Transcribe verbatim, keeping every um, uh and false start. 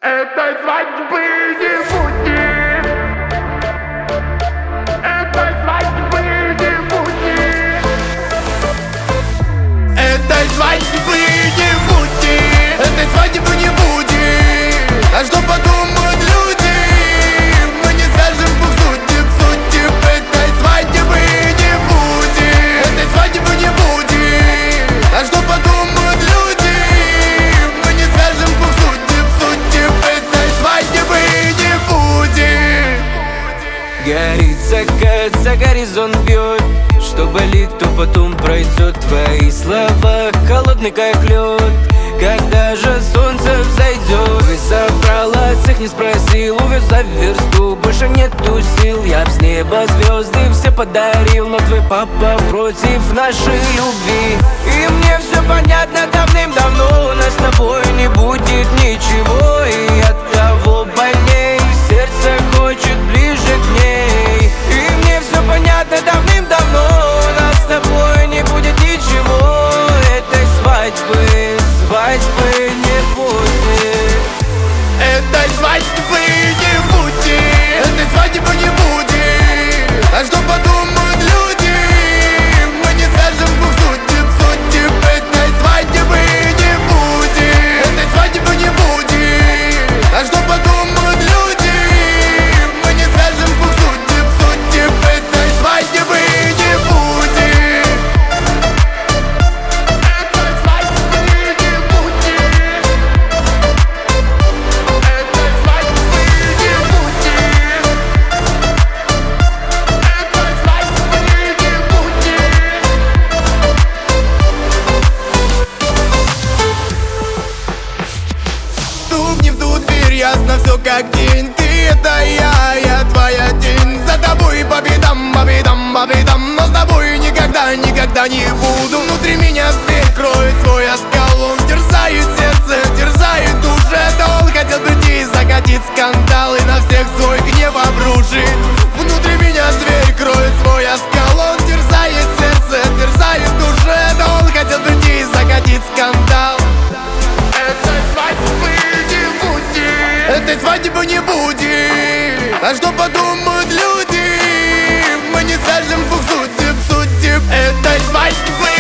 Этой свадьбы не будет. Этой свадьбы не будет. Этой свадьбы не будет. Этой свадьбы не будет. А что подумают люди? Мы не скажем двух судеб, судеб. Этой свадьбы не будет. Этой свадьбы не будет. А что подумают люди? Мы не скажем двух судеб, судеб. Этой свадьбы не будет. Горит закат, за горизонт бьет. Что болит, то потом пройдет. Твои слова холодный как лед. Когда же солнце взойдет? Вы собрала, всех не спросил. Увез за версту, больше нету сил. Я б с неба звезды все подарил, но твой папа против нашей любви. И мне все понятно давным-давно. У нас с тобой не будет ничего. И от того больней сердце хочет ближе к ней. И мне все понятно давным-давно. У нас с тобой не будет ничего. Этой свадьбы, свадьбы не будет. Этой свадьбы не будет. Этой свадьбы не будет. А что подумают люди? Мы не скажем двух судеб, судеб. Этой свадьбы не будет. Этой свадьбы не будет. А что подумают люди? Мы не скажем двух судеб, судеб. Этой свадьбы не будет. Этой свадьбы не будет. Этой свадьбы не будет. Этой свадьбы не будет. Стукни в ту дверь, ясно все как день. Ты это я, я твоя тень. За тобой по бедам, по бедам, по бедам. Но с тобой никогда, никогда не буду. Внутри меня зверь кроет свой оскал. Он терзает сердце, терзает душу. Это он хотел прийти и закатить скандал. И на всех свой гнев обрушит. Внутри меня зверь кроет свой оскал. Он терзает сердце, терзает душу. Это он хотел прийти и закатить скандал. Этой свадьбы не будет. Этой свадьбы не будет. А что подумают люди? Мы не скажем двух судеб, судеб. Этой свадьбы